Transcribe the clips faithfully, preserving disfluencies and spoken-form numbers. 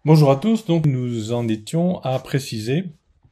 Bonjour à tous, donc nous en étions à préciser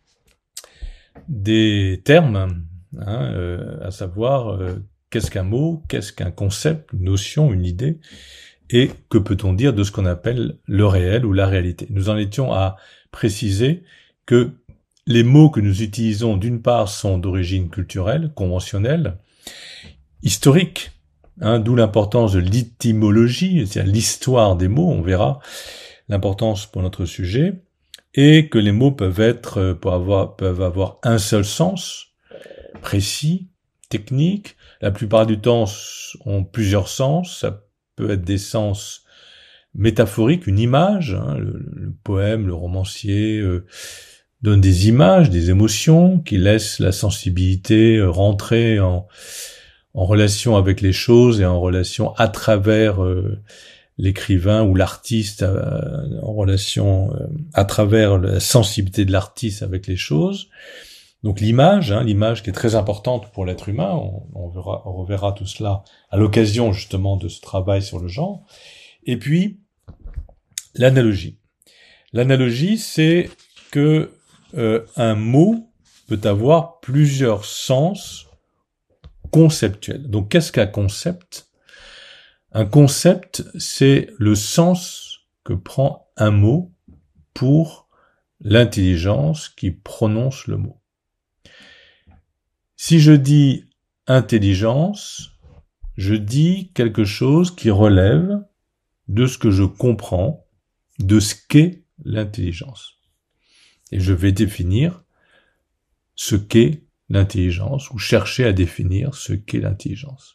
des termes, hein, euh, à savoir euh, qu'est-ce qu'un mot, qu'est-ce qu'un concept, une notion, une idée, et que peut-on dire de ce qu'on appelle le réel ou la réalité. Nous en étions à préciser que les mots que nous utilisons d'une part sont d'origine culturelle, conventionnelle, historique, hein, d'où l'importance de l'étymologie, c'est-à-dire l'histoire des mots, on verra l'importance pour notre sujet, et que les mots peuvent être, peuvent avoir, peuvent avoir un seul sens, précis, technique. La plupart du temps ont plusieurs sens. Ça peut être des sens métaphoriques, une image. Hein, le, le poème, le romancier euh, donne des images, des émotions qui laissent la sensibilité euh, rentrer en, en relation avec les choses et en relation à travers euh, l'écrivain ou l'artiste euh, en relation euh, à travers la sensibilité de l'artiste avec les choses. Donc l'image, hein, l'image qui est très importante pour l'être humain, on, on, verra, on reverra tout cela à l'occasion justement de ce travail sur le genre. Et puis l'analogie. L'analogie, c'est que euh, un mot peut avoir plusieurs sens conceptuels. Donc qu'est-ce qu'un concept ? Un concept, c'est le sens que prend un mot pour l'intelligence qui prononce le mot. Si je dis intelligence, je dis quelque chose qui relève de ce que je comprends, de ce qu'est l'intelligence. Et je vais définir ce qu'est l'intelligence, ou chercher à définir ce qu'est l'intelligence.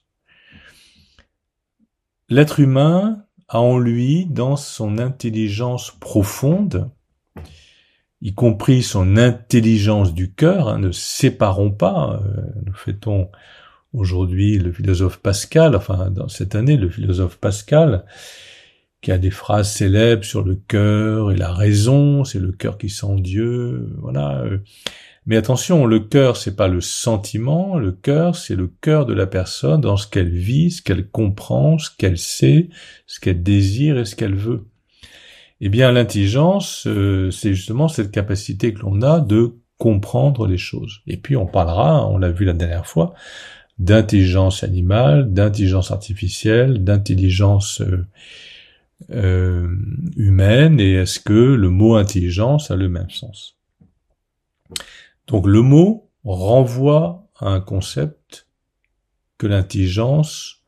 L'être humain a en lui, dans son intelligence profonde, y compris son intelligence du cœur, hein, ne séparons pas, euh, nous fêtons aujourd'hui le philosophe Pascal, enfin dans cette année le philosophe Pascal, qui a des phrases célèbres sur le cœur et la raison, c'est le cœur qui sent Dieu, voilà. Mais attention, le cœur, c'est pas le sentiment, le cœur, c'est le cœur de la personne dans ce qu'elle vit, ce qu'elle comprend, ce qu'elle sait, ce qu'elle désire et ce qu'elle veut. Eh bien, l'intelligence, euh, c'est justement cette capacité que l'on a de comprendre les choses. Et puis, on parlera, on l'a vu la dernière fois, d'intelligence animale, d'intelligence artificielle, d'intelligence euh, euh, humaine, et est-ce que le mot intelligence a le même sens ? Donc le mot renvoie à un concept que l'intelligence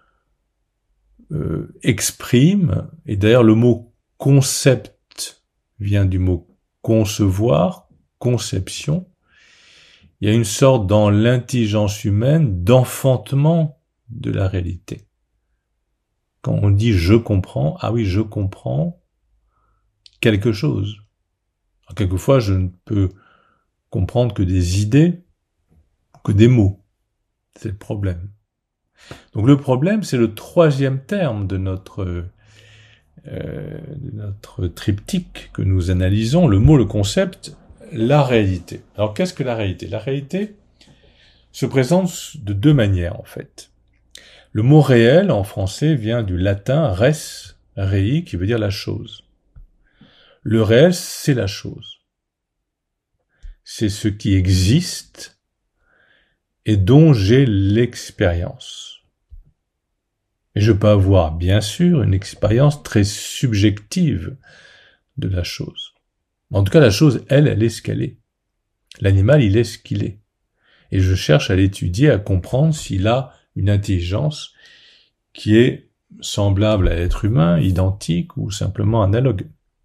euh, exprime, et d'ailleurs le mot concept vient du mot concevoir, conception. Il y a une sorte dans l'intelligence humaine d'enfantement de la réalité. Quand on dit je comprends, ah oui, je comprends quelque chose. Alors, quelquefois je ne peux comprendre que des idées, que des mots. C'est le problème. Donc le problème, c'est le troisième terme de notre, euh, de notre triptyque que nous analysons, le mot, le concept, la réalité. Alors qu'est-ce que la réalité ? La réalité se présente de deux manières en fait. Le mot réel en français vient du latin res, rei, qui veut dire la chose. Le réel, c'est la chose. C'est ce qui existe et dont j'ai l'expérience. Et je peux avoir, bien sûr, une expérience très subjective de la chose. En tout cas, la chose, elle, elle est ce qu'elle est. L'animal, il est ce qu'il est. Et je cherche à l'étudier, à comprendre s'il a une intelligence qui est semblable à l'être humain, identique ou simplement analogue.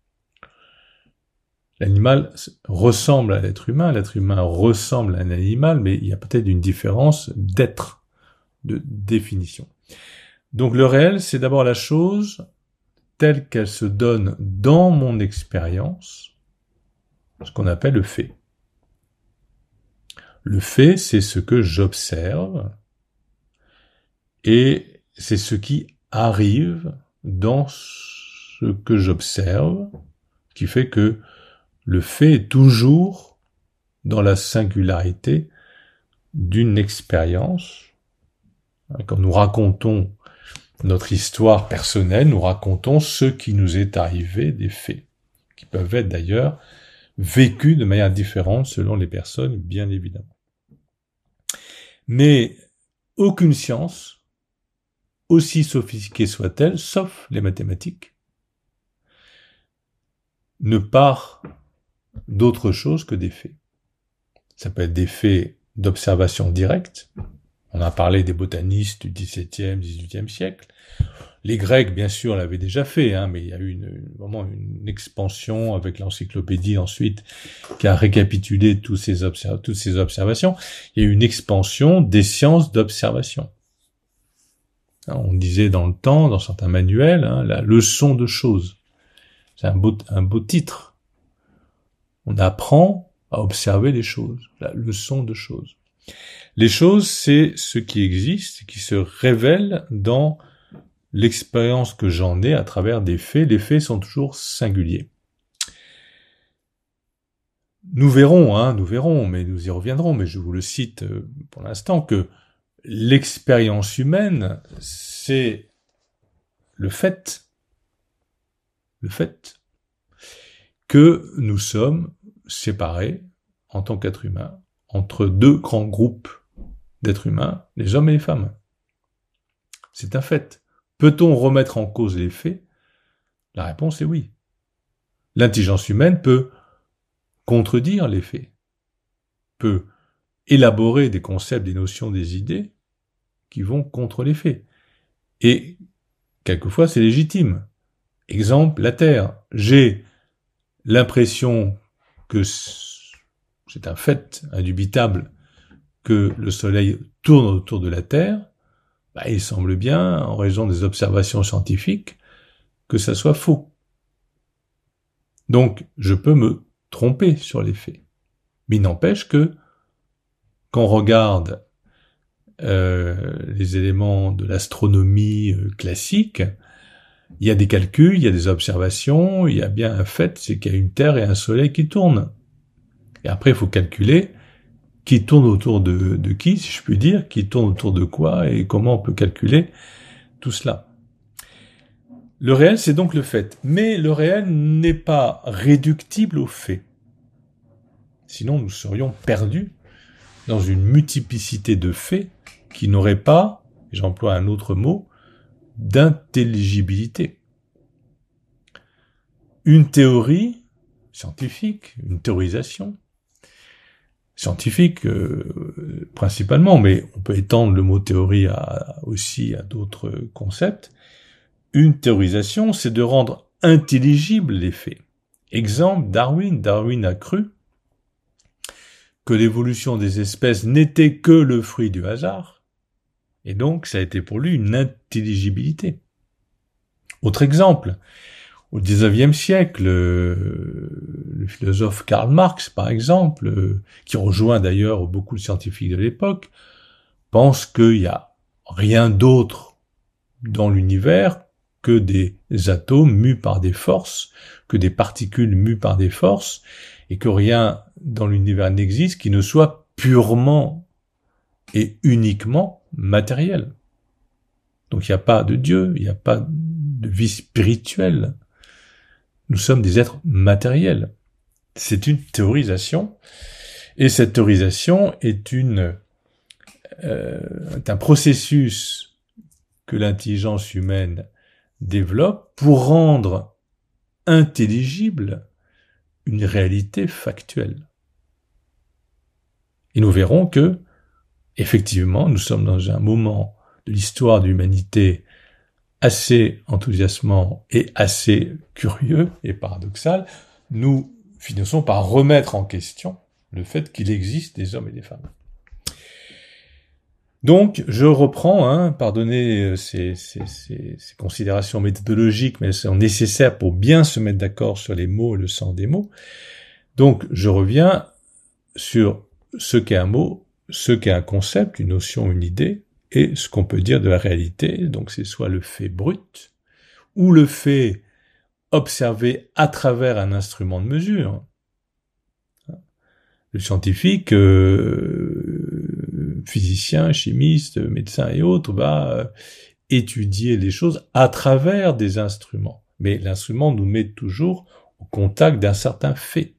L'animal ressemble à l'être humain, l'être humain ressemble à un animal, mais il y a peut-être une différence d'être, de définition. Donc le réel, c'est d'abord la chose telle qu'elle se donne dans mon expérience, ce qu'on appelle le fait. Le fait, c'est ce que j'observe, et c'est ce qui arrive dans ce que j'observe, qui fait que le fait est toujours dans la singularité d'une expérience. Quand nous racontons notre histoire personnelle, nous racontons ce qui nous est arrivé des faits. qui peuvent être d'ailleurs vécues de manière différente selon les personnes, bien évidemment. Mais aucune science, aussi sophistiquée soit-elle, sauf les mathématiques, ne part d'autre chose que des faits. Ça peut être des faits d'observation directe. On a parlé des botanistes du dix-septième, dix-huitième siècle. Les Grecs, bien sûr, l'avaient déjà fait, hein, mais il y a eu une, une, vraiment une expansion avec l'encyclopédie ensuite qui a récapitulé tous ces observ- toutes ces observations. Il y a eu une expansion des sciences d'observation. Hein, on disait dans le temps, dans certains manuels, hein, la leçon de choses. C'est un beau, un beau titre. On apprend à observer les choses, la leçon de choses. Les choses, c'est ce qui existe, qui se révèle dans l'expérience que j'en ai à travers des faits. Les faits sont toujours singuliers. Nous verrons, hein, nous verrons, mais nous y reviendrons, mais je vous le cite pour l'instant, que l'expérience humaine, c'est le fait, le fait que nous sommes séparés en tant qu'êtres humains entre deux grands groupes d'êtres humains, les hommes et les femmes. C'est un fait. Peut-on remettre en cause les faits? La réponse est oui. L'intelligence humaine peut contredire les faits, peut élaborer des concepts, des notions, des idées qui vont contre les faits. Et quelquefois, c'est légitime. Exemple, la Terre. J'ai l'impression que c'est un fait indubitable que le Soleil tourne autour de la Terre. Bah, il semble bien, en raison des observations scientifiques, que ça soit faux. Donc, je peux me tromper sur les faits. Mais il n'empêche que, quand on regarde euh, les éléments de l'astronomie euh, classique, il y a des calculs, il y a des observations, il y a bien un fait, c'est qu'il y a une Terre et un Soleil qui tournent. Et après, il faut calculer qui tourne autour de, de qui, si je puis dire, qui tourne autour de quoi, et comment on peut calculer tout cela. Le réel, c'est donc le fait. Mais le réel n'est pas réductible au fait. Sinon, nous serions perdus dans une multiplicité de faits qui n'auraient pas, j'emploie un autre mot, d'intelligibilité. Une théorie scientifique, une théorisation, scientifique euh, principalement, mais on peut étendre le mot théorie à, aussi à d'autres concepts. Une théorisation, c'est de rendre intelligibles les faits. Exemple, Darwin. Darwin a cru que l'évolution des espèces n'était que le fruit du hasard, et donc ça a été pour lui une intelligibilité. Autre exemple, au dix-neuvième siècle, le philosophe Karl Marx, par exemple, qui rejoint d'ailleurs beaucoup de scientifiques de l'époque, pense qu'il n'y a rien d'autre dans l'univers que des atomes mus par des forces, que des particules mues par des forces, et que rien dans l'univers n'existe qui ne soit purement et uniquement matériel. Donc il n'y a pas de Dieu, il n'y a pas de vie spirituelle. Nous sommes des êtres matériels. C'est une théorisation, et cette théorisation est une euh, est un processus que l'intelligence humaine développe pour rendre intelligible une réalité factuelle. Et nous verrons que, effectivement, nous sommes dans un moment de l'histoire de l'humanité assez enthousiasmant et assez curieux et paradoxal. Nous finissons par remettre en question le fait qu'il existe des hommes et des femmes. Donc, je reprends, hein, pardonnez ces, ces, ces, ces considérations méthodologiques, mais elles sont nécessaires pour bien se mettre d'accord sur les mots et le sens des mots. Donc, je reviens sur ce qu'est un mot, ce qu'est un concept, une notion, une idée, et ce qu'on peut dire de la réalité. Donc, c'est soit le fait brut, ou le fait observé à travers un instrument de mesure. Le scientifique, euh, physicien, chimiste, médecin et autres, va euh, étudier les choses à travers des instruments. Mais l'instrument nous met toujours au contact d'un certain fait.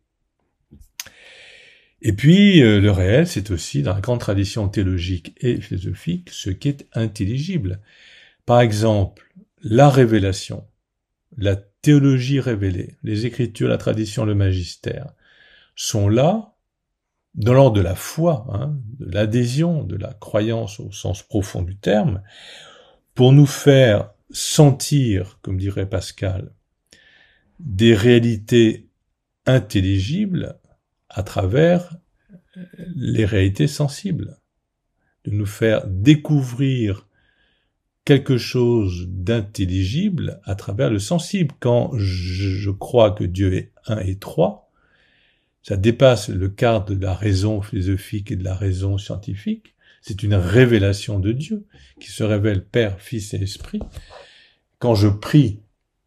Et puis, euh, le réel, c'est aussi, dans la grande tradition théologique et philosophique, ce qui est intelligible. Par exemple, la révélation, la théologie révélée, les Écritures, la tradition, le magistère, sont là, dans l'ordre de la foi, hein, de l'adhésion, de la croyance au sens profond du terme, pour nous faire sentir, comme dirait Pascal, des réalités intelligibles à travers les réalités sensibles, de nous faire découvrir quelque chose d'intelligible à travers le sensible. Quand je crois que Dieu est un et trois, ça dépasse le cadre de la raison philosophique et de la raison scientifique. C'est une révélation de Dieu qui se révèle Père, Fils et Esprit. Quand je prie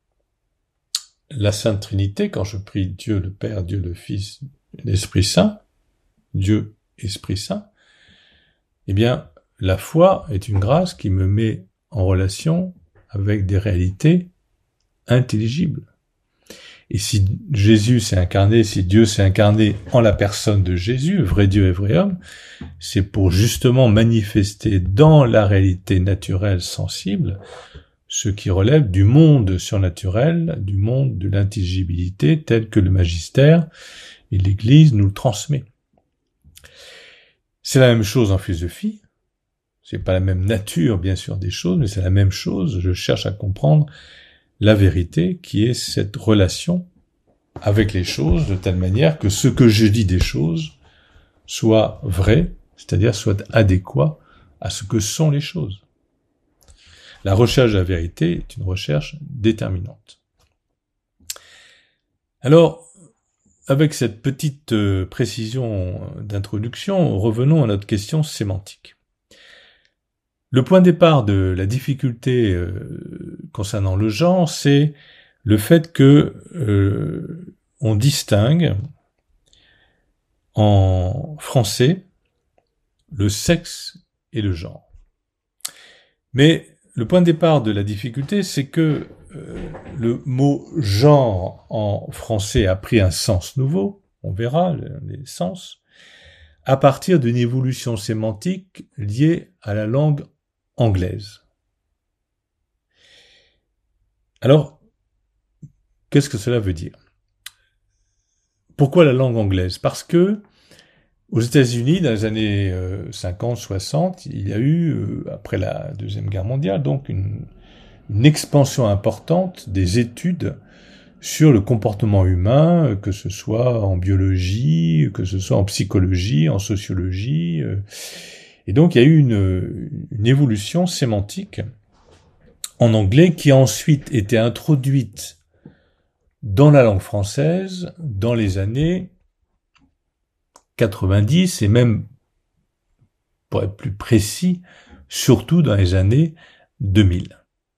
la Sainte Trinité, quand je prie Dieu le Père, Dieu le Fils, l'Esprit Saint, Dieu, Esprit Saint, eh bien, la foi est une grâce qui me met en relation avec des réalités intelligibles. Et si Jésus s'est incarné, si Dieu s'est incarné en la personne de Jésus, vrai Dieu et vrai homme, c'est pour justement manifester dans la réalité naturelle sensible ce qui relève du monde surnaturel, du monde de l'intelligibilité tel que le magistère et l'Église nous le transmet. C'est la même chose en philosophie. C'est pas la même nature, bien sûr, des choses, mais c'est la même chose. Je cherche à comprendre la vérité qui est cette relation avec les choses de telle manière que ce que je dis des choses soit vrai, c'est-à-dire soit adéquat à ce que sont les choses. La recherche de la vérité est une recherche déterminante. Alors, avec cette petite euh, précision d'introduction, revenons à notre question sémantique. Le point de départ de la difficulté euh, concernant le genre, c'est le fait que euh, on distingue en français le sexe et le genre. Mais le point de départ de la difficulté, c'est que euh, le mot genre en français a pris un sens nouveau, on verra les sens, à partir d'une évolution sémantique liée à la langue anglaise. Alors, qu'est-ce que cela veut dire? Pourquoi la langue anglaise? Parce que aux États-Unis, dans les années euh, cinquante soixante, il y a eu, euh, après la Deuxième Guerre mondiale, donc une, une expansion importante des études sur le comportement humain, que ce soit en biologie, que ce soit en psychologie, en sociologie. Euh, et donc, il y a eu une, une évolution sémantique en anglais qui a ensuite été introduite dans la langue française dans les années quatre-vingt-dix et même, pour être plus précis, surtout dans les années deux mille.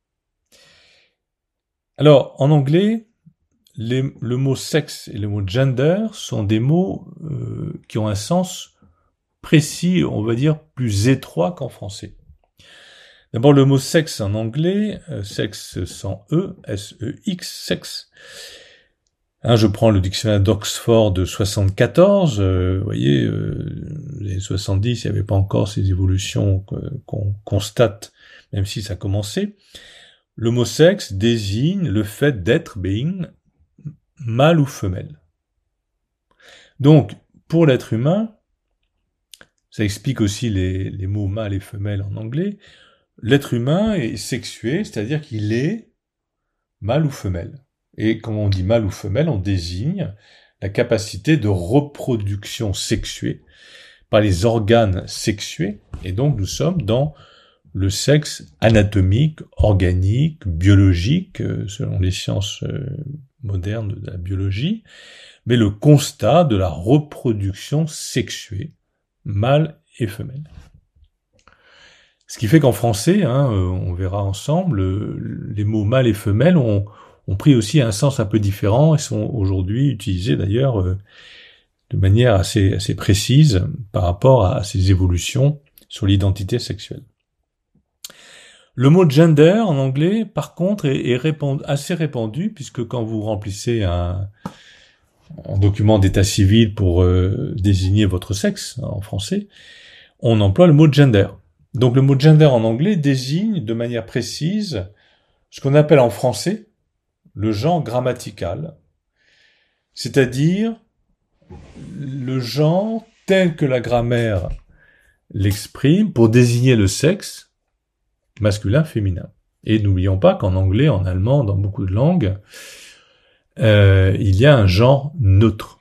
Alors, en anglais, les, le mot sexe et le mot gender sont des mots euh, qui ont un sens précis, on va dire plus étroit qu'en français. D'abord, le mot sexe en anglais, euh, sexe sans E, S E X, sexe. Hein, je prends le dictionnaire d'Oxford de soixante-quatorze, euh, vous voyez, euh, les soixante-dix, il n'y avait pas encore ces évolutions qu'on constate, même si ça commençait. Le mot sexe désigne le fait d'être, being, mâle ou femelle. Donc, pour l'être humain, ça explique aussi les, les mots mâle et femelle en anglais, l'être humain est sexué, c'est-à-dire qu'il est mâle ou femelle. Et quand on dit mâle ou femelle, on désigne la capacité de reproduction sexuée par les organes sexués. Et donc nous sommes dans le sexe anatomique, organique, biologique, selon les sciences modernes de la biologie, mais le constat de la reproduction sexuée, mâle et femelle. Ce qui fait qu'en français, hein, on verra ensemble, les mots mâle et femelle ont, ont pris aussi un sens un peu différent et sont aujourd'hui utilisés d'ailleurs euh, de manière assez, assez précise par rapport à ces évolutions sur l'identité sexuelle. Le mot gender en anglais, par contre, est, est répandu, assez répandu, puisque quand vous remplissez un, un document d'état civil pour euh, désigner votre sexe, en français, on emploie le mot gender. Donc le mot gender en anglais désigne de manière précise ce qu'on appelle en français le genre grammatical, c'est-à-dire le genre tel que la grammaire l'exprime pour désigner le sexe masculin, féminin. Et n'oublions pas qu'en anglais, en allemand, dans beaucoup de langues, euh, il y a un genre neutre.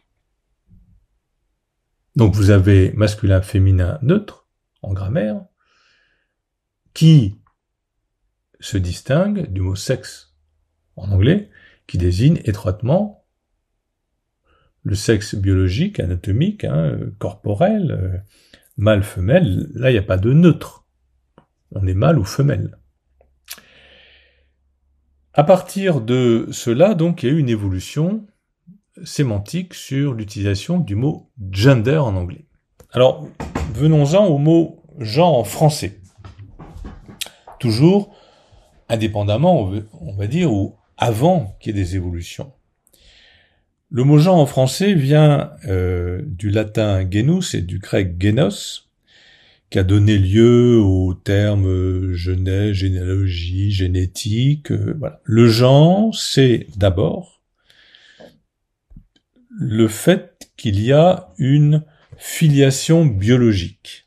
Donc vous avez masculin, féminin, neutre, en grammaire, qui se distingue du mot sexe en anglais, qui désigne étroitement le sexe biologique, anatomique, hein, corporel, euh, mâle, femelle. Là, il n'y a pas de neutre. On est mâle ou femelle. À partir de cela, donc, il y a eu une évolution sémantique sur l'utilisation du mot gender en anglais. Alors, venons-en au mot genre en français. Toujours indépendamment, on va dire, ou avant qu'il y ait des évolutions. Le mot genre en français vient euh, du latin genus et du grec génos, qui a donné lieu aux termes genèse, généalogie, génétique. Euh, voilà. Le genre, c'est d'abord le fait qu'il y a une filiation biologique.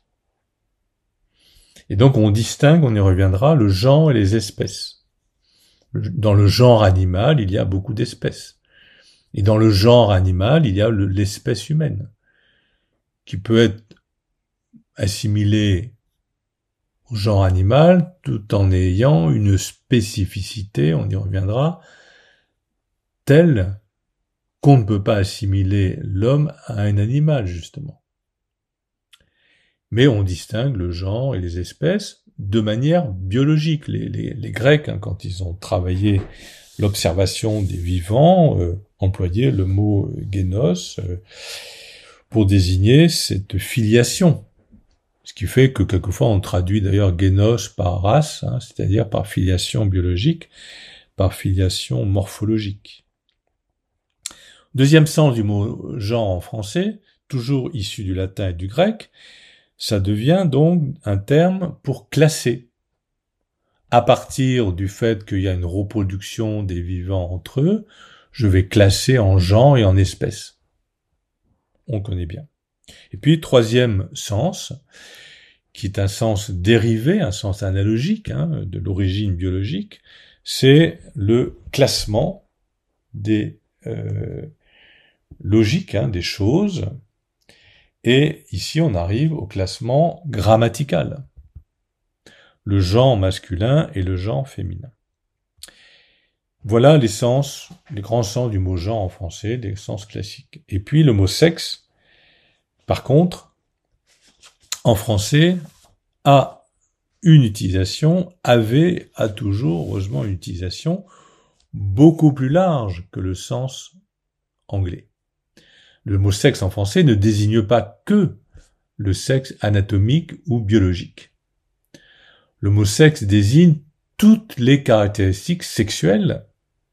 Et donc on distingue, on y reviendra, le genre et les espèces. Dans le genre animal, il y a beaucoup d'espèces. Et dans le genre animal, il y a le, l'espèce humaine, qui peut être assimilée au genre animal, tout en ayant une spécificité, on y reviendra, telle qu'on ne peut pas assimiler l'homme à un animal, justement. Mais on distingue le genre et les espèces de manière biologique. Les, les, les Grecs, hein, quand ils ont travaillé l'observation des vivants, euh, employaient le mot génos euh, pour désigner cette filiation. Ce qui fait que quelquefois on traduit d'ailleurs génos par race, hein, c'est-à-dire par filiation biologique, par filiation morphologique. Deuxième sens du mot genre en français, toujours issu du latin et du grec, ça devient donc un terme pour classer. À partir du fait qu'il y a une reproduction des vivants entre eux, je vais classer en genre et en espèces. On connaît bien. Et puis, troisième sens, qui est un sens dérivé, un sens analogique, hein, de l'origine biologique, c'est le classement des euh, logiques, hein, des choses. Et ici, on arrive au classement grammatical. Le genre masculin et le genre féminin. Voilà les sens, les grands sens du mot genre en français, les sens classiques. Et puis le mot sexe, par contre, en français, a une utilisation, avait, a toujours, heureusement, une utilisation beaucoup plus large que le sens anglais. Le mot sexe en français ne désigne pas que le sexe anatomique ou biologique. Le mot sexe désigne toutes les caractéristiques sexuelles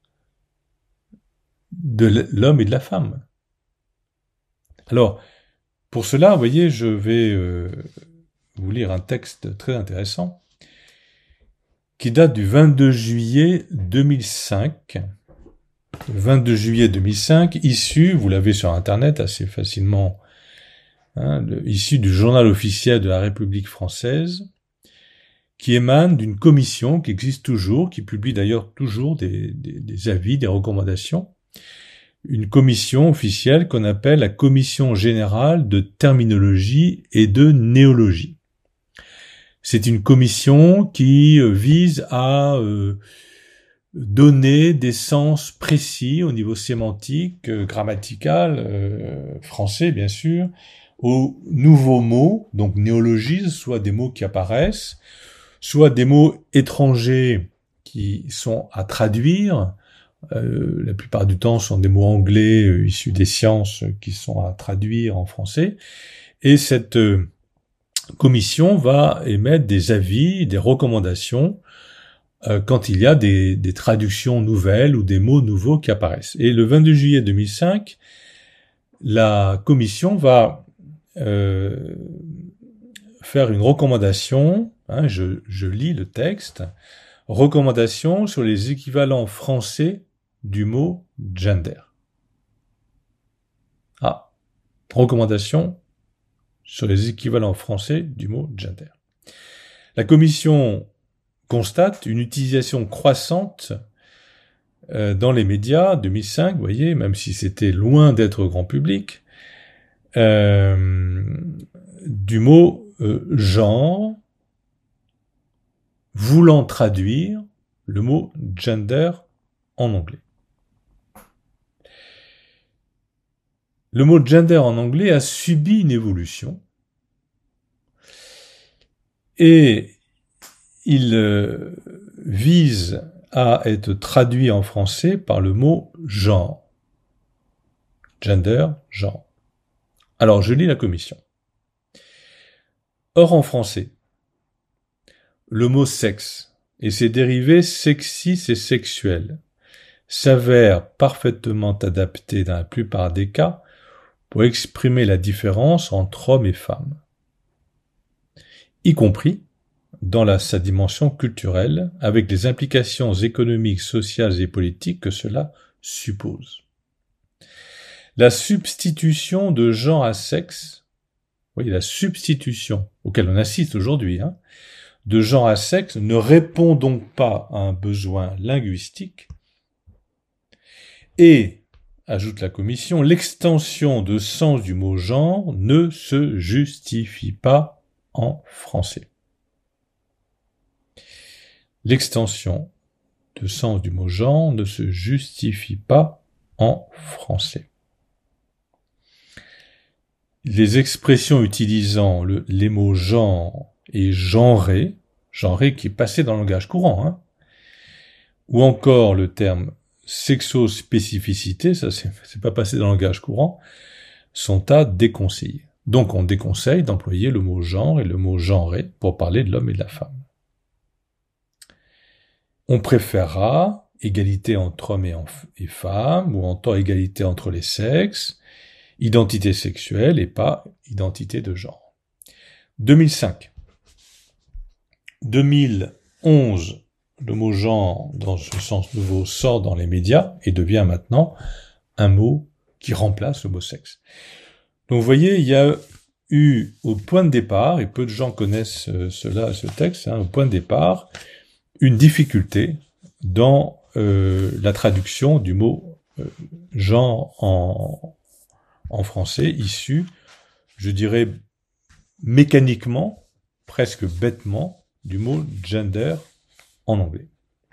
de l'homme et de la femme. Alors, pour cela, vous voyez, je vais euh, vous lire un texte très intéressant qui date du vingt-deux juillet deux mille cinq. Le vingt-deux juillet deux mille cinq, issu, vous l'avez sur Internet assez facilement, hein, le, issu du journal officiel de la République française, qui émane d'une commission qui existe toujours, qui publie d'ailleurs toujours des, des, des avis, des recommandations, une commission officielle qu'on appelle la Commission générale de terminologie et de néologie. C'est une commission qui vise à euh, donner des sens précis au niveau sémantique, euh, grammatical, euh, français bien sûr, aux nouveaux mots, donc néologismes, soit des mots qui apparaissent, soit des mots étrangers qui sont à traduire. Euh, la plupart du temps sont des mots anglais euh, issus des sciences euh, qui sont à traduire en français. Et cette euh, commission va émettre des avis, des recommandations euh, quand il y a des, des traductions nouvelles ou des mots nouveaux qui apparaissent. Et le vingt-deux juillet deux mille cinq, la commission va euh, faire une recommandation, hein, je, je lis le texte, recommandation sur les équivalents français du mot gender. Ah, recommandation sur les équivalents français du mot gender. La commission constate une utilisation croissante euh, dans les médias, deux mille cinq, vous voyez, même si c'était loin d'être grand public, euh, du mot euh, genre, voulant traduire le mot gender en anglais. Le mot gender en anglais a subi une évolution et il euh, vise à être traduit en français par le mot genre. Gender, genre. Alors, je lis la commission. Or, en français, le mot sexe et ses dérivés sexistes et sexuels s'avèrent parfaitement adaptés dans la plupart des cas pour exprimer la différence entre hommes et femmes, y compris dans la, sa dimension culturelle, avec les implications économiques, sociales et politiques que cela suppose. La substitution de genre à sexe, vous voyez, la substitution auquel on assiste aujourd'hui, hein, de genre à sexe ne répond donc pas à un besoin linguistique et, ajoute la commission, l'extension de sens du mot genre ne se justifie pas en français. L'extension de sens du mot genre ne se justifie pas en français. Les expressions utilisant le, les mots genre et genré, genré qui est passé dans le langage courant, hein, ou encore le terme sexospécificité, ça c'est, c'est pas passé dans le langage courant, sont à déconseiller. Donc on déconseille d'employer le mot genre et le mot genré pour parler de l'homme et de la femme. On préférera égalité entre hommes et, et femmes, ou entend égalité entre les sexes, identité sexuelle et pas identité de genre. deux mille cinq. deux mille onze, le mot genre, dans ce sens nouveau, sort dans les médias et devient maintenant un mot qui remplace le mot sexe. Donc vous voyez, il y a eu au point de départ, et peu de gens connaissent euh, cela, ce texte, hein, au point de départ, une difficulté dans euh, la traduction du mot euh, genre en, en français, issu, je dirais, mécaniquement, presque bêtement, du mot gender en anglais.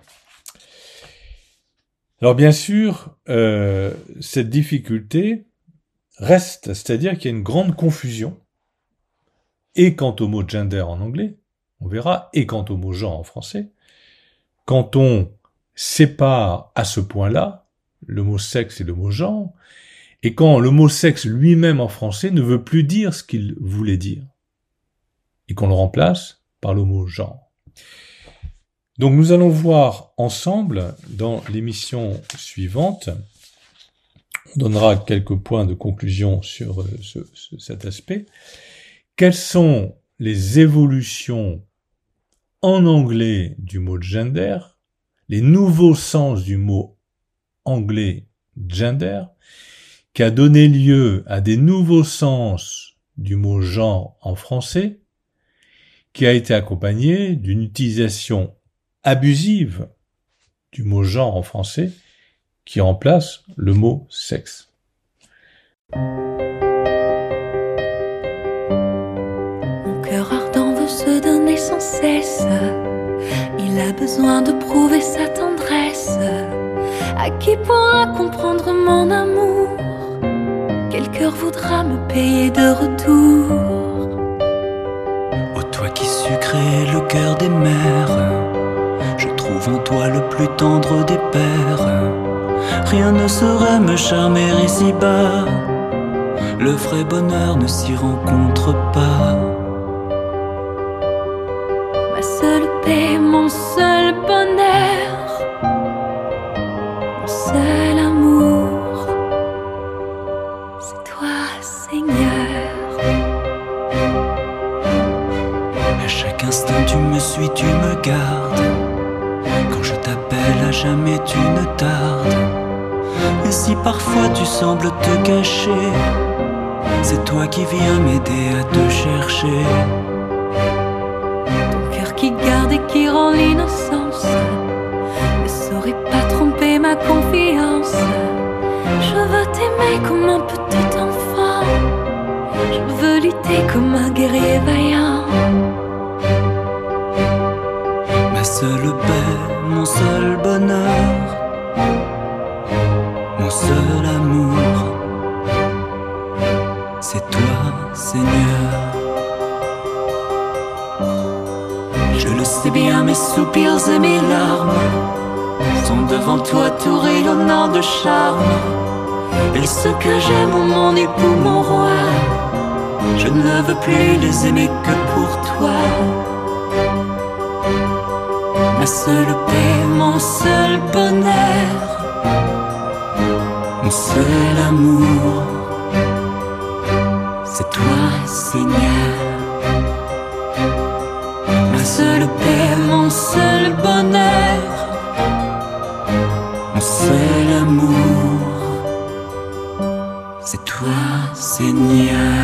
Alors bien sûr, euh, cette difficulté reste, c'est-à-dire qu'il y a une grande confusion, et quant au mot gender en anglais, on verra, et quant au mot genre en français, quand on sépare à ce point-là le mot sexe et le mot genre, et quand le mot sexe lui-même en français ne veut plus dire ce qu'il voulait dire, et qu'on le remplace par le mot genre. Donc nous allons voir ensemble, dans l'émission suivante, on donnera quelques points de conclusion sur ce, ce, cet aspect, quelles sont les évolutions en anglais du mot gender, les nouveaux sens du mot anglais gender, qui a donné lieu à des nouveaux sens du mot genre en français, qui a été accompagné d'une utilisation abusive du mot genre en français, qui remplace le mot sexe. Mon cœur ardent veut se donner sans cesse. Il a besoin de prouver sa tendresse. À qui pourra comprendre mon amour? Quel cœur voudra me payer de retour? Ô toi qui sucré le cœur des mères, je trouve en toi le plus tendre des pères. Rien ne saurait me charmer ici-bas, le vrai bonheur ne s'y rencontre pas. paix, mon seul bonheur, mon seul amour, c'est toi, Seigneur. À chaque instant tu me suis, tu me gardes. Quand je t'appelle, à jamais tu ne tardes. Et si parfois tu sembles te cacher, c'est toi qui viens m'aider à te chercher. Ton cœur qui garde et qui rend l'innocence ne saurait pas tromper ma confiance. Je veux t'aimer comme un petit enfant, je veux lutter comme un guerrier vaillant. Ma seule paix, mon seul bonheur, mon seul amour, c'est toi, Seigneur. Je le sais bien, mes soupirs et mes larmes sont devant toi tout rayonnant de charme. Et ceux que j'aime, mon époux, mon roi, je ne veux plus les aimer que pour toi. Ma seule paix, mon seul bonheur, mon seul amour, c'est toi, Seigneur. Ma seule paix, mon seul bonheur, mon seul amour, c'est toi, Seigneur.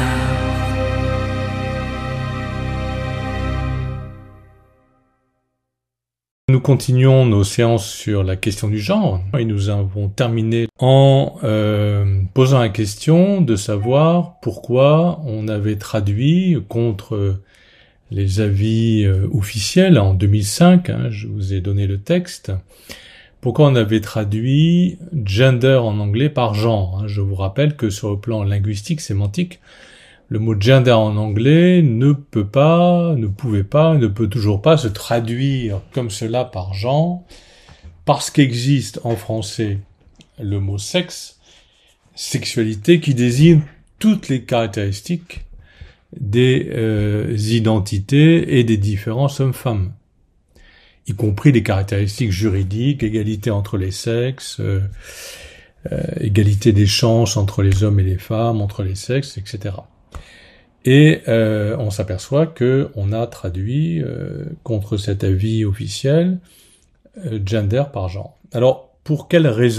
Nous continuons nos séances sur la question du genre et nous avons terminé en euh, posant la question de savoir pourquoi on avait traduit contre les avis euh, officiels en deux mille cinq, hein, je vous ai donné le texte, pourquoi on avait traduit gender en anglais par genre. Hein. Je vous rappelle que sur le plan linguistique, sémantique, le mot gender en anglais ne peut pas, ne pouvait pas, ne peut toujours pas se traduire comme cela par genre, parce qu'existe en français le mot sexe, sexualité, qui désigne toutes les caractéristiques des euh, identités et des différences hommes-femmes, y compris les caractéristiques juridiques, égalité entre les sexes, euh, euh, égalité des chances entre les hommes et les femmes, entre les sexes, et cetera. Et euh, on s'aperçoit que on a traduit euh, contre cet avis officiel euh, gender par genre. Alors, pour quelles raisons ?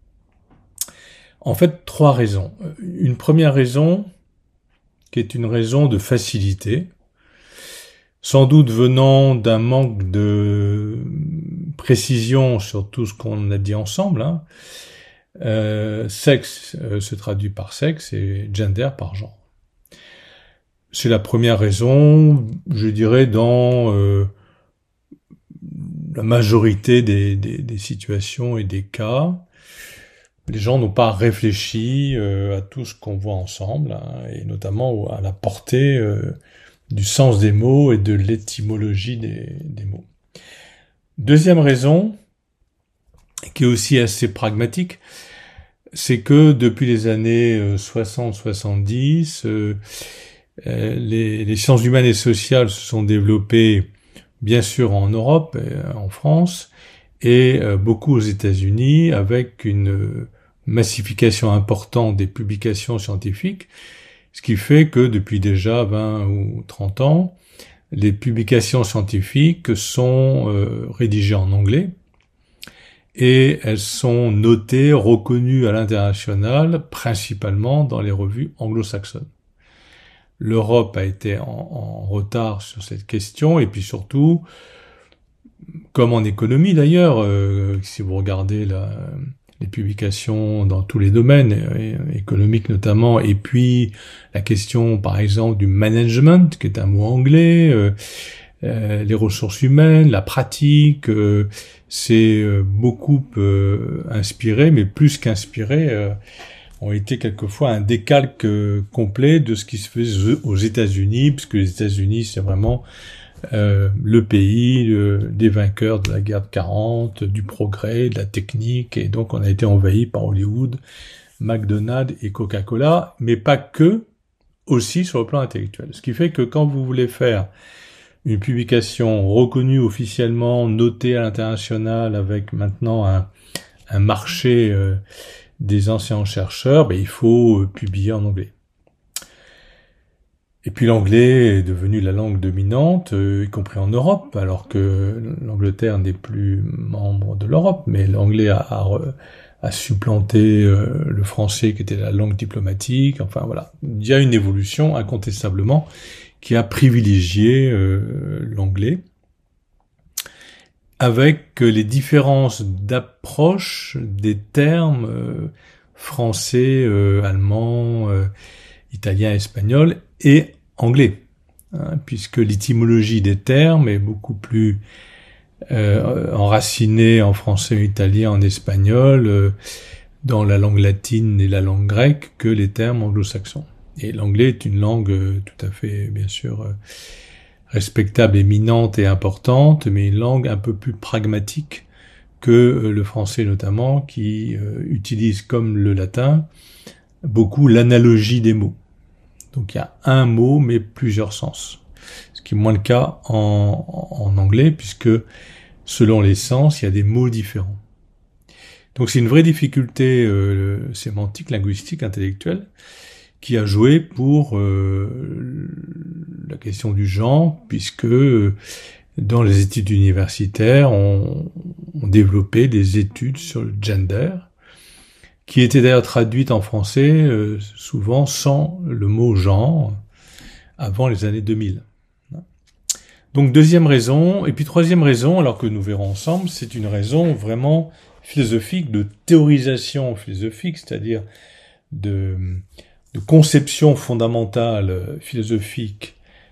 En fait, trois raisons. Une première raison, qui est une raison de facilité, sans doute venant d'un manque de précision sur tout ce qu'on a dit ensemble. Hein. Euh, sexe euh, se traduit par sexe et gender par genre. C'est la première raison, je dirais, dans euh, la majorité des, des, des situations et des cas. Les gens n'ont pas réfléchi euh, à tout ce qu'on voit ensemble, hein, et notamment à la portée euh, du sens des mots et de l'étymologie des, des mots. Deuxième raison, qui est aussi assez pragmatique, c'est que depuis les années soixante soixante-dix, euh, euh, les, les sciences humaines et sociales se sont développées bien sûr en Europe, et en France, et euh, beaucoup aux États-Unis, avec une massification importante des publications scientifiques, ce qui fait que depuis déjà vingt ou trente ans, les publications scientifiques sont euh, rédigées en anglais, et elles sont notées, reconnues à l'international, principalement dans les revues anglo-saxonnes. L'Europe a été en, en retard sur cette question, et puis surtout, comme en économie d'ailleurs, euh, si vous regardez la, les publications dans tous les domaines, euh, économiques notamment, et puis la question par exemple du management, qui est un mot anglais, euh, euh, les ressources humaines, la pratique, euh, c'est euh, beaucoup euh, inspiré, mais plus qu'inspiré, euh, ont été quelquefois un décalque euh, complet de ce qui se fait aux États-Unis, puisque les États-Unis c'est vraiment euh, le pays le, des vainqueurs de la guerre de quarante, du progrès, de la technique, et donc on a été envahi par Hollywood, McDonald's et Coca-Cola, mais pas que, aussi sur le plan intellectuel. Ce qui fait que quand vous voulez faire une publication reconnue officiellement, notée à l'international, avec maintenant un, un marché euh, des anciens chercheurs, ben, il faut euh, publier en anglais. Et puis l'anglais est devenu la langue dominante, euh, y compris en Europe, alors que l'Angleterre n'est plus membre de l'Europe, mais l'anglais a, a, a supplanté euh, le français qui était la langue diplomatique. Enfin voilà, il y a une évolution incontestablement qui a privilégié euh, l'anglais, avec les différences d'approche des termes euh, français, euh, allemand, euh, italien, espagnol et anglais, hein, puisque l'étymologie des termes est beaucoup plus euh, enracinée en français, en italien, en espagnol, euh, dans la langue latine et la langue grecque que les termes anglo-saxons. Et l'anglais est une langue euh, tout à fait, bien sûr, euh, respectable, éminente et importante, mais une langue un peu plus pragmatique que euh, le français notamment, qui euh, utilise, comme le latin, beaucoup l'analogie des mots. Donc il y a un mot, mais plusieurs sens. Ce qui est moins le cas en, en anglais, puisque selon les sens, il y a des mots différents. Donc c'est une vraie difficulté euh, sémantique, linguistique, intellectuelle, qui a joué pour euh, la question du genre, puisque euh, dans les études universitaires, on, on développait des études sur le gender, qui étaient d'ailleurs traduites en français euh, souvent sans le mot genre, avant les années deux mille. Donc deuxième raison, et puis troisième raison, alors que nous verrons ensemble, c'est une raison vraiment philosophique, de théorisation philosophique, c'est-à-dire de, de conception fondamentale philosophique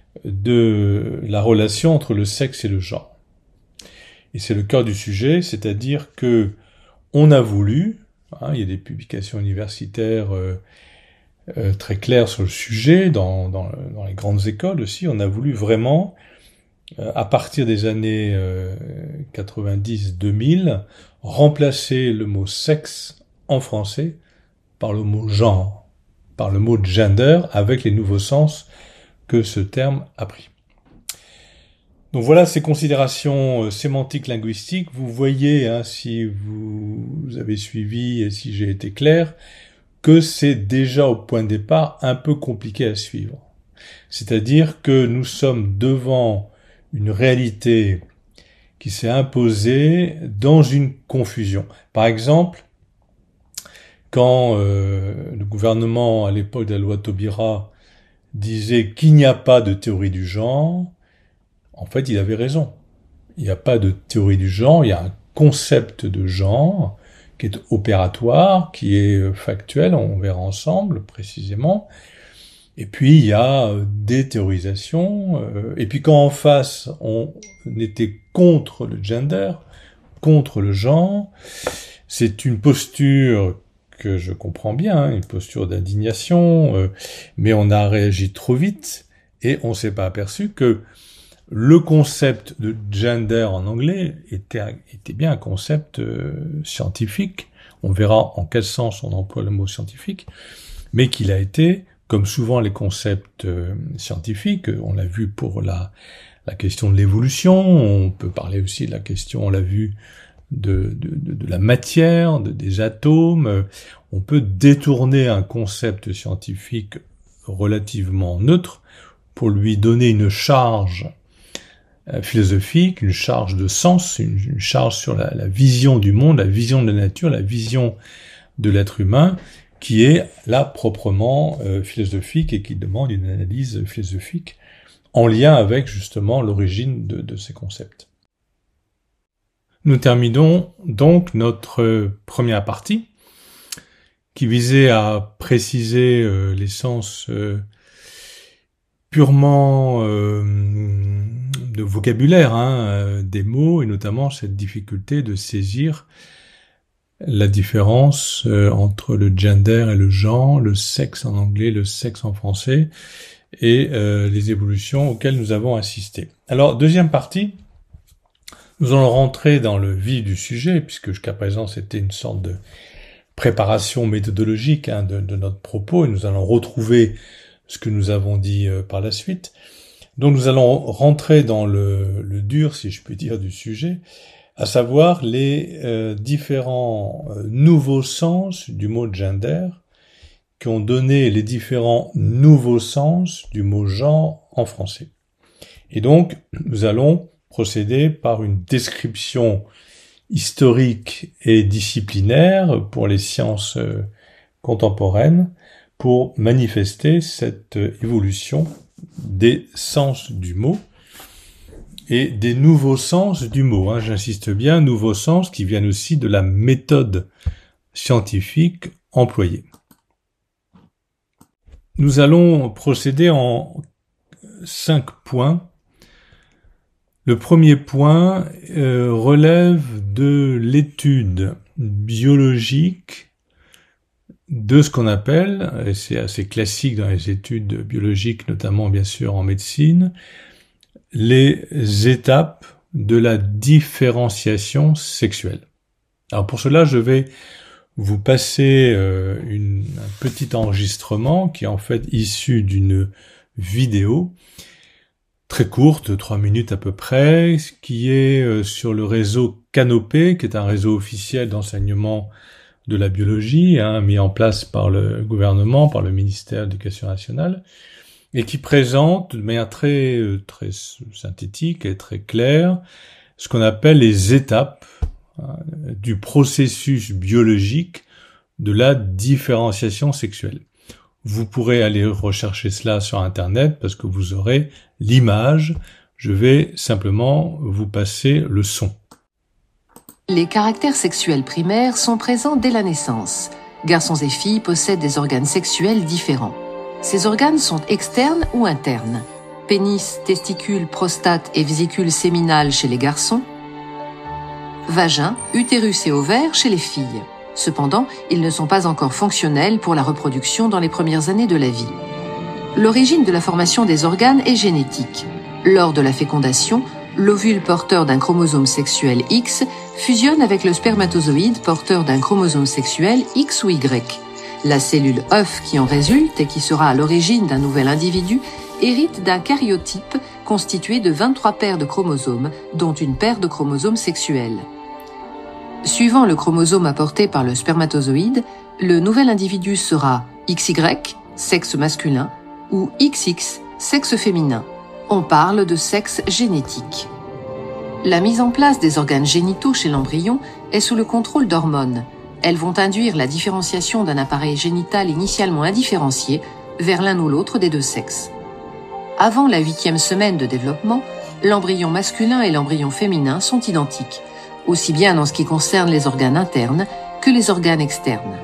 de la relation entre le sexe et le genre. Et c'est le cœur du sujet, c'est-à-dire que on a voulu, hein, il y a des publications universitaires euh, euh, très claires sur le sujet, dans, dans, dans les grandes écoles aussi, on a voulu vraiment, euh, à partir des années euh, quatre-vingt-dix deux mille, remplacer le mot sexe en français par le mot genre, par le mot gender, avec les nouveaux sens que ce terme a pris. Donc voilà ces considérations euh, sémantiques linguistiques. Vous voyez, hein, si vous avez suivi et si j'ai été clair, que c'est déjà au point de départ un peu compliqué à suivre. C'est-à-dire que nous sommes devant une réalité qui s'est imposée dans une confusion. Par exemple, quand euh, le gouvernement, à l'époque de la loi Taubira, disait qu'il n'y a pas de théorie du genre, en fait, il avait raison. Il n'y a pas de théorie du genre, il y a un concept de genre qui est opératoire, qui est factuel, on verra ensemble précisément. Et puis, il y a des théorisations. Et puis, quand en face, on était contre le gender, contre le genre, c'est une posture que je comprends bien, une posture d'indignation, mais on a réagi trop vite et on s'est pas aperçu que le concept de gender en anglais était, était bien un concept euh, scientifique. On verra en quel sens on emploie le mot scientifique, mais qu'il a été, comme souvent les concepts euh, scientifiques, on l'a vu pour la, la question de l'évolution, on peut parler aussi de la question, on l'a vu, de, de, de, de la matière, de, des atomes. On peut détourner un concept scientifique relativement neutre pour lui donner une charge philosophique, une charge de sens, une, une charge sur la, la vision du monde, la vision de la nature, la vision de l'être humain, qui est là proprement euh, philosophique et qui demande une analyse philosophique en lien avec justement l'origine de, de ces concepts. Nous terminons donc notre première partie, qui visait à préciser euh, les sens euh, purement euh, de vocabulaire hein, euh, des mots, et notamment cette difficulté de saisir la différence euh, entre le gender et le genre, le sexe en anglais, le sexe en français, et euh, les évolutions auxquelles nous avons assisté. Alors, deuxième partie, nous allons rentrer dans le vif du sujet, puisque jusqu'à présent c'était une sorte de préparation méthodologique hein, de, de notre propos, et nous allons retrouver ce que nous avons dit euh, par la suite. Donc nous allons rentrer dans le, le dur, si je puis dire, du sujet, à savoir les euh, différents euh, nouveaux sens du mot gender qui ont donné les différents nouveaux sens du mot genre en français. Et donc, nous allons procéder par une description historique et disciplinaire pour les sciences euh, contemporaines pour manifester cette euh, évolution des sens du mot et des nouveaux sens du mot. Hein, j'insiste bien, nouveaux sens qui viennent aussi de la méthode scientifique employée. Nous allons procéder en cinq points. Le premier point euh, relève de l'étude biologique de ce qu'on appelle, et c'est assez classique dans les études biologiques, notamment bien sûr en médecine, les étapes de la différenciation sexuelle. Alors pour cela, je vais vous passer euh, une, un petit enregistrement qui est en fait issu d'une vidéo très courte, trois minutes à peu près, qui est euh, sur le réseau Canopé, qui est un réseau officiel d'enseignement de la biologie, hein, mis en place par le gouvernement, par le ministère de l'Éducation nationale, et qui présente de manière très, très synthétique et très claire ce qu'on appelle les étapes hein, du processus biologique de la différenciation sexuelle. Vous pourrez aller rechercher cela sur Internet parce que vous aurez l'image. Je vais simplement vous passer le son. Les caractères sexuels primaires sont présents dès la naissance. Garçons et filles possèdent des organes sexuels différents. Ces organes sont externes ou internes. Pénis, testicules, prostate et vésicule séminale chez les garçons. Vagin, utérus et ovaire chez les filles. Cependant, ils ne sont pas encore fonctionnels pour la reproduction dans les premières années de la vie. L'origine de la formation des organes est génétique. Lors de la fécondation, l'ovule porteur d'un chromosome sexuel X fusionne avec le spermatozoïde porteur d'un chromosome sexuel X ou Y. La cellule œuf qui en résulte et qui sera à l'origine d'un nouvel individu hérite d'un karyotype constitué de vingt-trois paires de chromosomes, dont une paire de chromosomes sexuels. Suivant le chromosome apporté par le spermatozoïde, le nouvel individu sera X Y, sexe masculin, ou X X, sexe féminin. On parle de sexe génétique. La mise en place des organes génitaux chez l'embryon est sous le contrôle d'hormones. Elles vont induire la différenciation d'un appareil génital initialement indifférencié vers l'un ou l'autre des deux sexes. Avant la huitième semaine de développement, l'embryon masculin et l'embryon féminin sont identiques, aussi bien dans ce qui concerne les organes internes que les organes externes.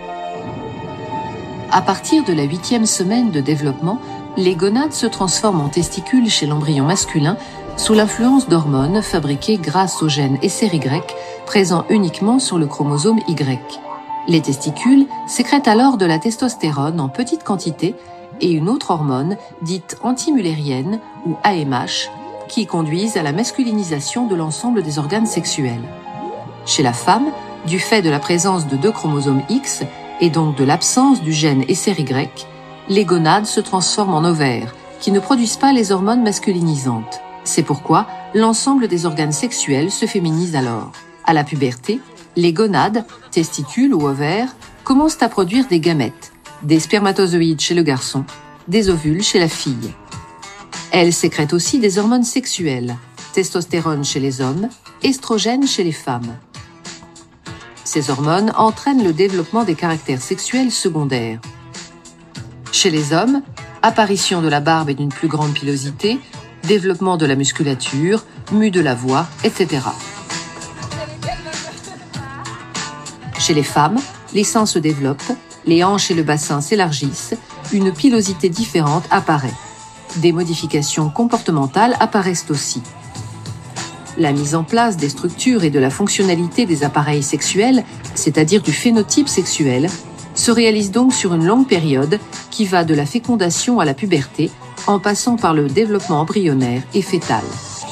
À partir de la huitième semaine de développement, les gonades se transforment en testicules chez l'embryon masculin sous l'influence d'hormones fabriquées grâce au gène S R Y présent uniquement sur le chromosome Y. Les testicules sécrètent alors de la testostérone en petite quantité et une autre hormone dite antimullérienne ou A M H qui conduisent à la masculinisation de l'ensemble des organes sexuels. Chez la femme, du fait de la présence de deux chromosomes X et donc de l'absence du gène S R Y, les gonades se transforment en ovaires, qui ne produisent pas les hormones masculinisantes. C'est pourquoi l'ensemble des organes sexuels se féminisent alors. À la puberté, les gonades, testicules ou ovaires, commencent à produire des gamètes, des spermatozoïdes chez le garçon, des ovules chez la fille. Elles sécrètent aussi des hormones sexuelles, testostérone chez les hommes, estrogène chez les femmes. Ces hormones entraînent le développement des caractères sexuels secondaires. Chez les hommes, apparition de la barbe et d'une plus grande pilosité, développement de la musculature, mue de la voix, et cetera. Chez les femmes, les seins se développent, les hanches et le bassin s'élargissent, une pilosité différente apparaît. Des modifications comportementales apparaissent aussi. La mise en place des structures et de la fonctionnalité des appareils sexuels, c'est-à-dire du phénotype sexuel, se réalise donc sur une longue période qui va de la fécondation à la puberté, en passant par le développement embryonnaire et fœtal.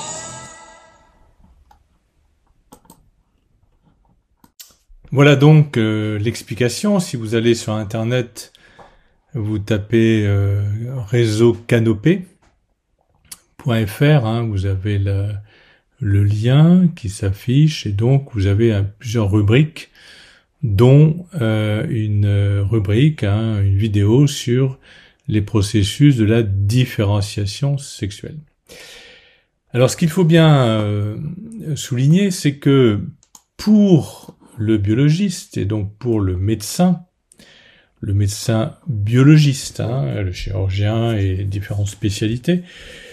Voilà donc euh, l'explication. Si vous allez sur Internet, vous tapez euh, réseau Canopé, .fr, hein, vous avez le, le lien qui s'affiche et donc vous avez hein, plusieurs rubriques, dont euh, une rubrique, hein, une vidéo sur les processus de la différenciation sexuelle. Alors ce qu'il faut bien euh, souligner, c'est que pour le biologiste et donc pour le médecin, le médecin biologiste, hein, le chirurgien et différentes spécialités,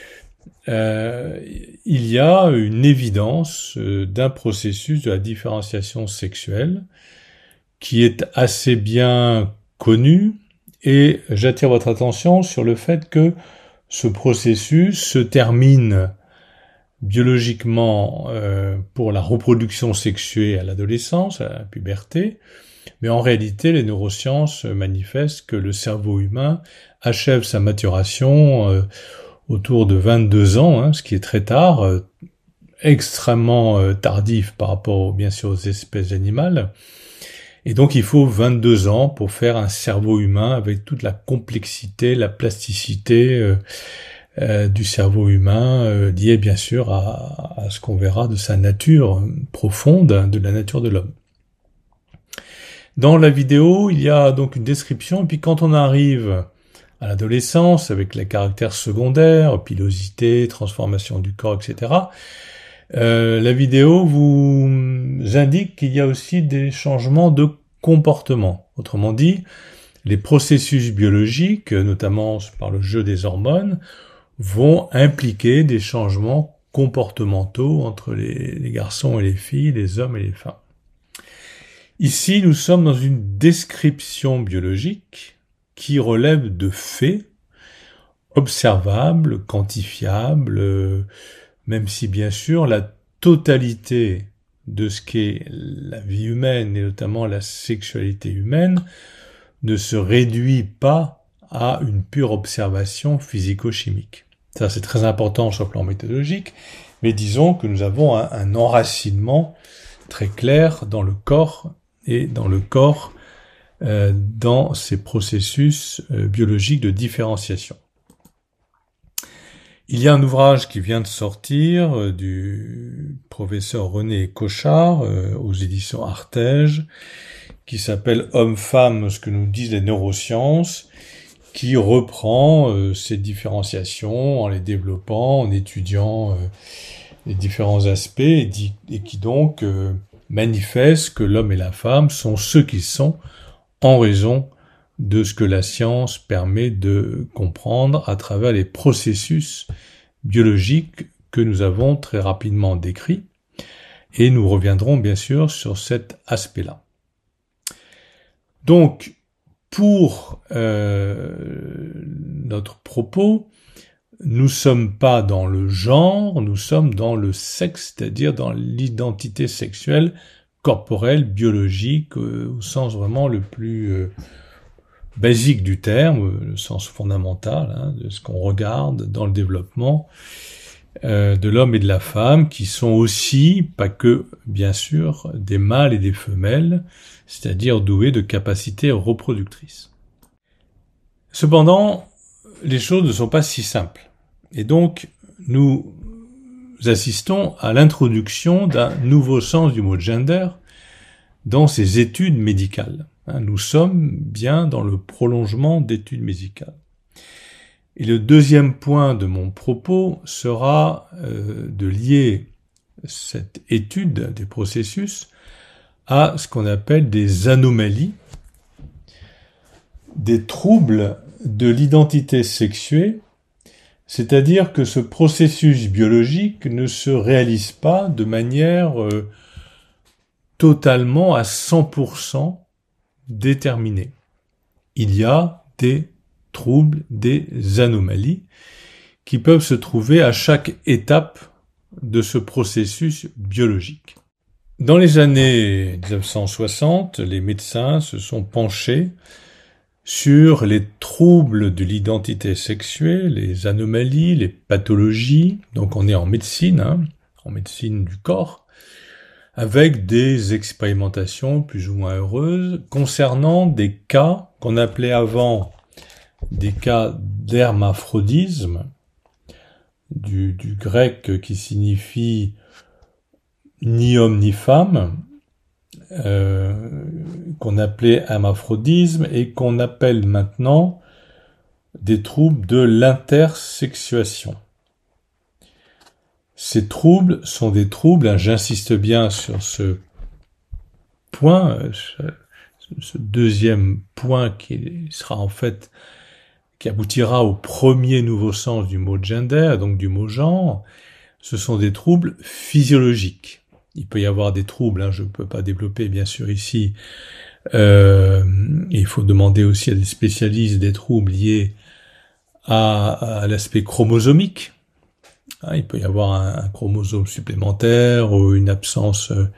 euh, il y a une évidence euh, d'un processus de la différenciation sexuelle qui est assez bien connu, et j'attire votre attention sur le fait que ce processus se termine biologiquement euh, pour la reproduction sexuée à l'adolescence, à la puberté, mais en réalité, les neurosciences manifestent que le cerveau humain achève sa maturation euh, autour de vingt-deux ans, hein, ce qui est très tard, euh, extrêmement euh, tardif par rapport, bien sûr, aux espèces animales. Et donc, il faut vingt-deux ans pour faire un cerveau humain avec toute la complexité, la plasticité euh, euh, du cerveau humain, euh, liée bien sûr à, à ce qu'on verra de sa nature profonde, de la nature de l'homme. Dans la vidéo, il y a donc une description, et puis quand on arrive à l'adolescence, avec les caractères secondaires, pilosité, transformation du corps, et cetera, euh, la vidéo vous indique qu'il y a aussi des changements de comportement. Autrement dit, les processus biologiques, notamment par le jeu des hormones, vont impliquer des changements comportementaux entre les, les garçons et les filles, les hommes et les femmes. Ici, nous sommes dans une description biologique qui relève de faits observables, quantifiables, euh, même si bien sûr la totalité de ce qu'est la vie humaine et notamment la sexualité humaine ne se réduit pas à une pure observation physico-chimique. Ça, c'est très important sur le plan méthodologique, mais disons que nous avons un, un enracinement très clair dans le corps et dans le corps, euh, dans ces processus euh, biologiques de différenciation. Il y a un ouvrage qui vient de sortir euh, du professeur René Cochard euh, aux éditions Artege, qui s'appelle « Homme-femme, ce que nous disent les neurosciences », qui reprend euh, ces différenciations en les développant, en étudiant euh, les différents aspects, et, dit, et qui donc euh, manifeste que l'homme et la femme sont ceux qu'ils sont en raison de ce que la science permet de comprendre à travers les processus biologiques que nous avons très rapidement décrits, et nous reviendrons bien sûr sur cet aspect-là. Donc, pour euh, notre propos, nous ne sommes pas dans le genre, nous sommes dans le sexe, c'est-à-dire dans l'identité sexuelle, corporelle, biologique, euh, au sens vraiment le plus euh, basique du terme, le sens fondamental, hein, de ce qu'on regarde dans le développement euh, de l'homme et de la femme, qui sont aussi, pas que, bien sûr, des mâles et des femelles, c'est-à-dire doués de capacités reproductrices. Cependant, les choses ne sont pas si simples. Et donc, nous assistons à l'introduction d'un nouveau sens du mot gender dans ces études médicales. Nous sommes bien dans le prolongement d'études médicales. Et le deuxième point de mon propos sera euh, de lier cette étude des processus à ce qu'on appelle des anomalies, des troubles de l'identité sexuée, c'est-à-dire que ce processus biologique ne se réalise pas de manière euh, totalement à cent pour cent déterminée. Il y a des troubles, des anomalies qui peuvent se trouver à chaque étape de ce processus biologique. Dans les années dix-neuf cent soixante, les médecins se sont penchés sur les troubles de l'identité sexuelle, les anomalies, les pathologies. Donc on est en médecine, hein, en médecine du corps, avec des expérimentations plus ou moins heureuses concernant des cas qu'on appelait avant des cas d'hermaphrodisme, du, du grec qui signifie ni homme ni femme, euh, qu'on appelait hermaphrodisme et qu'on appelle maintenant des troubles de l'intersexuation. Ces troubles sont des troubles, hein, j'insiste bien sur ce point, ce deuxième point qui sera en fait, qui aboutira au premier nouveau sens du mot gender, donc du mot genre, ce sont des troubles physiologiques. Il peut y avoir des troubles, hein, je ne peux pas développer bien sûr ici, euh, il faut demander aussi à des spécialistes des troubles liés à, à l'aspect chromosomique. Hein, il peut y avoir un, un chromosome supplémentaire ou une absence, euh,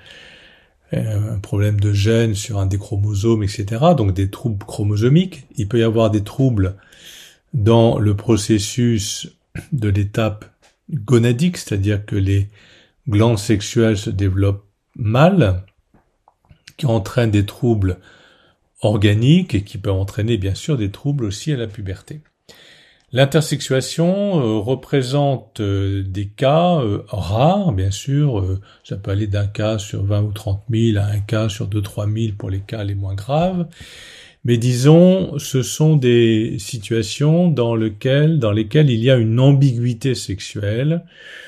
un problème de gène sur un des chromosomes, et cetera. Donc des troubles chromosomiques. Il peut y avoir des troubles dans le processus de l'étape gonadique, c'est-à-dire que les glandes sexuelles se développent mal, qui entraînent des troubles organiques et qui peuvent entraîner bien sûr des troubles aussi à la puberté. L'intersexuation euh, représente euh, des cas euh, rares, bien sûr, euh, ça peut aller d'un cas sur vingt ou trente mille à un cas sur deux à trois mille pour les cas les moins graves, mais disons, ce sont des situations dans lesquelles, dans lesquelles il y a une ambiguïté sexuelle,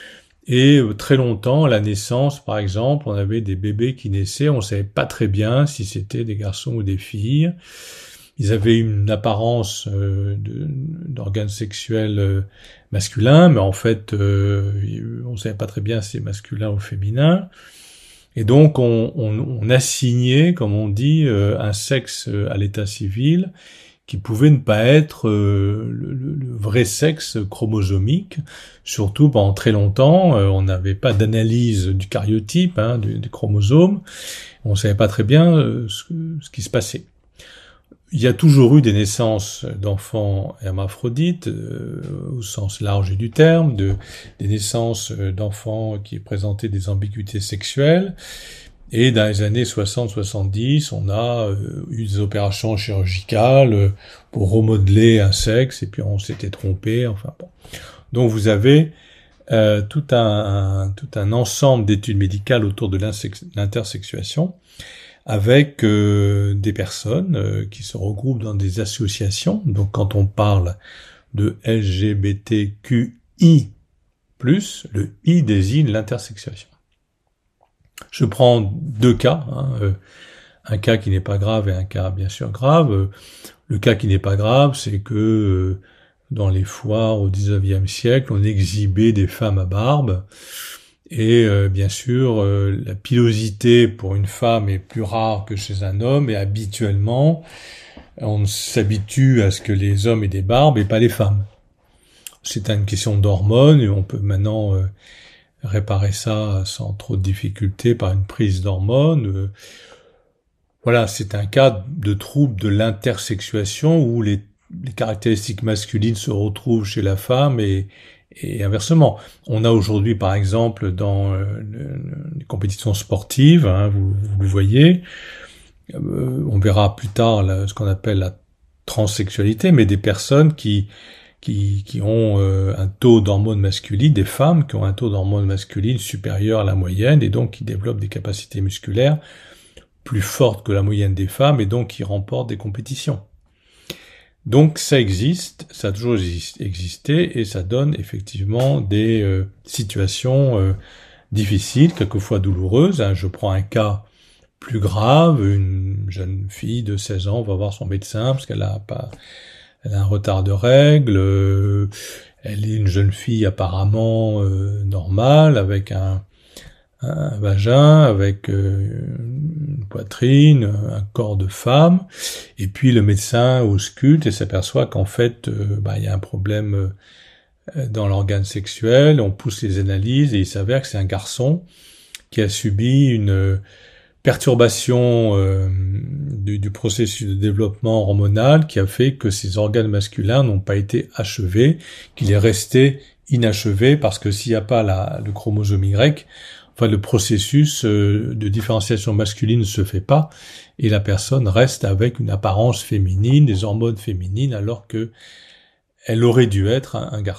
et euh, très longtemps, à la naissance, par exemple, on avait des bébés qui naissaient, on ne savait pas très bien si c'était des garçons ou des filles. Ils avaient une apparence euh, de, d'organes sexuels euh, masculins, mais en fait, euh, on ne savait pas très bien si c'est masculin ou féminin. Et donc, on, on, on assignait, comme on dit, euh, un sexe à l'état civil qui pouvait ne pas être euh, le, le vrai sexe chromosomique. Surtout, pendant très longtemps, euh, on n'avait pas d'analyse du karyotype, hein, du, du chromosome. On ne savait pas très bien euh, ce, ce qui se passait. Il y a toujours eu des naissances d'enfants hermaphrodites, euh, au sens large du terme, de, des naissances d'enfants qui présentaient des ambiguïtés sexuelles. Et dans les années soixante soixante-dix, on a euh, eu des opérations chirurgicales pour remodeler un sexe, et puis on s'était trompé, enfin bon. Donc vous avez euh, tout un, un, tout un ensemble d'études médicales autour de l'intersexuation, avec euh, des personnes euh, qui se regroupent dans des associations. Donc quand on parle de L G B T Q I plus, le I désigne l'intersexuation. Je prends deux cas, hein, euh, un cas qui n'est pas grave et un cas bien sûr grave. Le cas qui n'est pas grave, c'est que euh, dans les foires au dix-neuvième siècle, on exhibait des femmes à barbe. Et euh, bien sûr, euh, la pilosité pour une femme est plus rare que chez un homme, et habituellement, on s'habitue à ce que les hommes aient des barbes et pas les femmes. C'est une question d'hormones, et on peut maintenant euh, réparer ça sans trop de difficulté par une prise d'hormones. Euh, voilà, c'est un cas de trouble de l'intersexuation où les, les caractéristiques masculines se retrouvent chez la femme et Et inversement, on a aujourd'hui, par exemple, dans euh, les compétitions sportives, hein, vous, vous le voyez, euh, on verra plus tard là, ce qu'on appelle la transsexualité, mais des personnes qui qui, qui ont euh, un taux d'hormones masculines, des femmes qui ont un taux d'hormones masculines supérieur à la moyenne, et donc qui développent des capacités musculaires plus fortes que la moyenne des femmes, et donc qui remportent des compétitions. Donc ça existe, ça a toujours existé, et ça donne effectivement des euh, situations euh, difficiles, quelquefois douloureuses. Hein. Je prends un cas plus grave, une jeune fille de seize ans va voir son médecin parce qu'elle a pas, elle a un retard de règles. Euh, elle est une jeune fille apparemment euh, normale, avec un, un vagin, avec euh, une poitrine, un corps de femme, et puis le médecin ausculte et s'aperçoit qu'en fait, euh, bah, il y a un problème euh, dans l'organe sexuel. On pousse les analyses et il s'avère que c'est un garçon qui a subi une euh, perturbation euh, du, du processus de développement hormonal qui a fait que ses organes masculins n'ont pas été achevés, qu'il est resté inachevé, parce que s'il n'y a pas la, le chromosome Y, enfin, le processus de différenciation masculine ne se fait pas, et la personne reste avec une apparence féminine, des hormones féminines, alors que elle aurait dû être un, un garçon.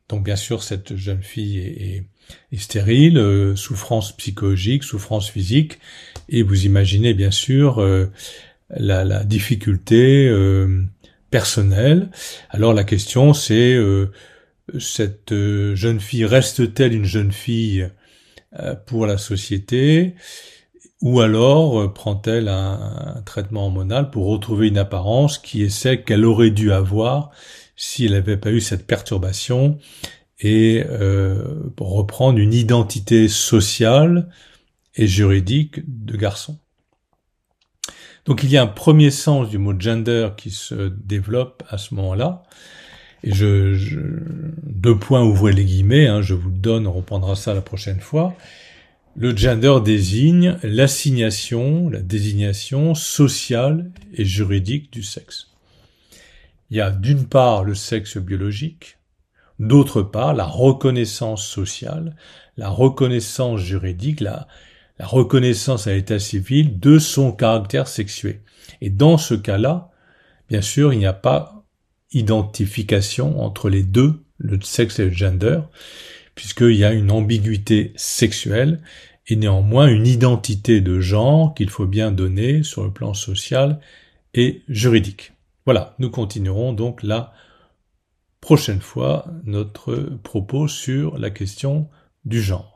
Donc bien sûr, cette jeune fille est, est, est stérile, euh, souffrance psychologique, souffrance physique, et vous imaginez bien sûr euh, la, la difficulté euh, personnelle. Alors la question c'est, euh, cette euh, jeune fille reste-t-elle une jeune fille euh, pour la société, ou alors euh, prend-elle un, un traitement hormonal pour retrouver une apparence qui est celle qu'elle aurait dû avoir si elle n'avait pas eu cette perturbation, et euh, pour reprendre une identité sociale et juridique de garçon. Donc il y a un premier sens du mot gender qui se développe à ce moment-là, et je, je deux points, ouvrez les guillemets, hein, je vous le donne, on reprendra ça la prochaine fois. Le gender désigne l'assignation, la désignation sociale et juridique du sexe. Il y a d'une part le sexe biologique, d'autre part la reconnaissance sociale, la reconnaissance juridique, la, la reconnaissance à l'état civil de son caractère sexué. Et dans ce cas-là, bien sûr, il n'y a pas identification entre les deux, le sexe et le gender, puisqu'il y a une ambiguïté sexuelle et néanmoins une identité de genre qu'il faut bien donner sur le plan social et juridique. Voilà, nous continuerons donc la prochaine fois notre propos sur la question du genre.